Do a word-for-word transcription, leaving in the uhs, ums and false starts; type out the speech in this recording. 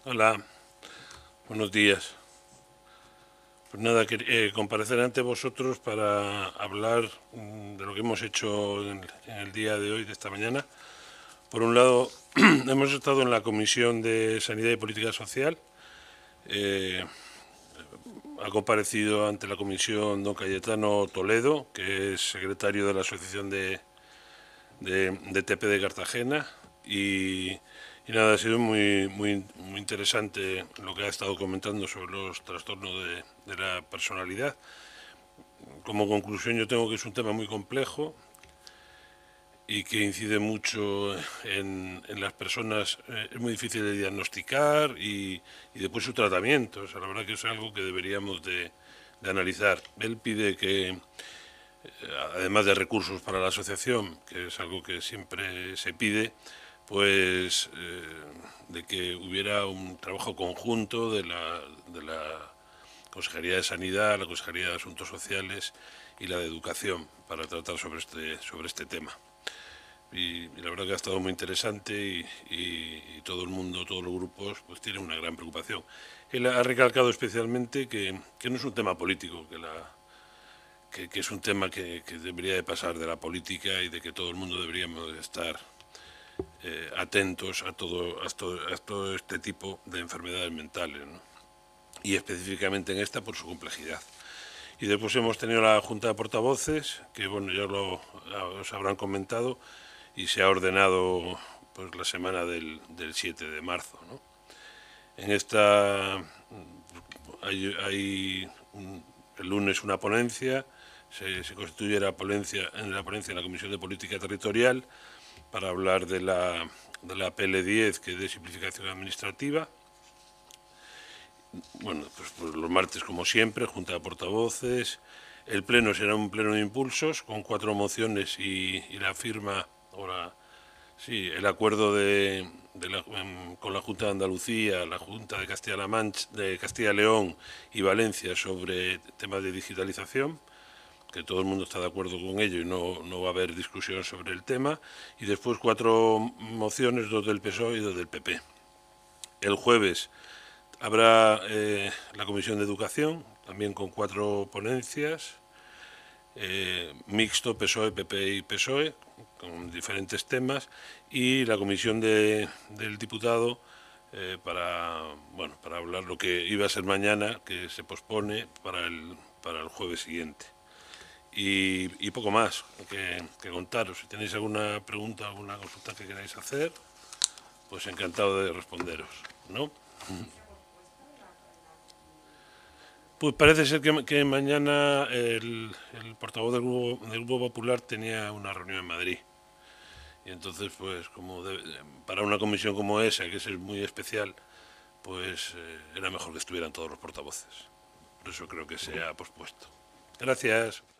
Hola, buenos días. Pues nada, que, eh, comparecer ante vosotros para hablar mm, de lo que hemos hecho en, en el día de hoy, de esta mañana. Por un lado, hemos estado en la Comisión de Sanidad y Política Social. Eh, ha comparecido ante la comisión don Cayetano Toledo, que es secretario de la Asociación de, de, de T P de Cartagena, y, y nada, ha sido muy, muy, muy interesante lo que ha estado comentando sobre los trastornos de, de la personalidad. Como conclusión, yo tengo que es un tema muy complejo y que incide mucho en, en las personas. Eh, es muy difícil de diagnosticar y, y después su tratamiento. O sea, la verdad que es algo que deberíamos de, de analizar. Él pide que, eh, además de recursos para la asociación, que es algo que siempre se pide, pues eh, de que hubiera un trabajo conjunto de la, de la Consejería de Sanidad, la Consejería de Asuntos Sociales y la de Educación para tratar sobre este, sobre este tema. Y, y la verdad que ha estado muy interesante y, y, y todo el mundo, todos los grupos, pues tienen una gran preocupación. Él ha recalcado especialmente que, que no es un tema político, que, la, que, que es un tema que, que debería de pasar de la política y de que todo el mundo deberíamos de estar eh, atentos a todo, a, todo, a todo este tipo de enfermedades mentales, ¿no? Y específicamente en esta por su complejidad. Y después hemos tenido la Junta de Portavoces, que bueno, ya lo os habrán comentado, y se ha ordenado pues la semana del, del siete de marzo, ¿no? En esta hay, hay un, el lunes una ponencia, se, se constituye la ponencia, en la ponencia en la Comisión de Política Territorial para hablar de la, de la P L diez, que es de simplificación administrativa. Bueno, pues, pues los martes, como siempre, junta de portavoces. El pleno será un pleno de impulsos con cuatro mociones y, y la firma, o la, sí, el acuerdo de, de la, con la Junta de Andalucía, la Junta de Castilla-La Mancha, de Castilla-León y Valencia sobre temas de digitalización, que todo el mundo está de acuerdo con ello y no, no va a haber discusión sobre el tema. Y después cuatro mociones, dos del P S O E y dos del P P. El jueves habrá eh, la Comisión de Educación, también con cuatro ponencias, eh, mixto P S O E, P P y P S O E, con diferentes temas, y la Comisión de, del Diputado eh, para, bueno, para hablar lo que iba a ser mañana, que se pospone para el, para el jueves siguiente. Y, y poco más que, que contaros. Si tenéis alguna pregunta, alguna consulta que queráis hacer, pues encantado de responderos, ¿no? Pues parece ser que, que mañana el, el portavoz del grupo, del grupo Popular tenía una reunión en Madrid. Y entonces, pues, como de, para una comisión como esa, que es muy especial, pues eh, era mejor que estuvieran todos los portavoces. Por eso creo que se ha pospuesto. Gracias.